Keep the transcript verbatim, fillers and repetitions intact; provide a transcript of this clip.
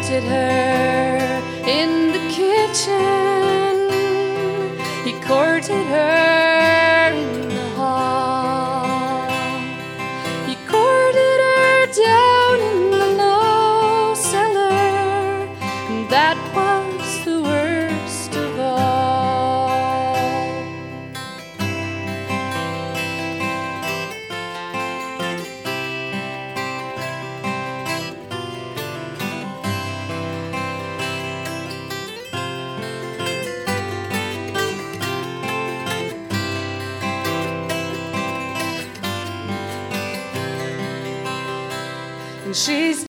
courted her in the kitchen. He courted her in the hall. He courted her down in the low cellar, and that was the worst of all. And she's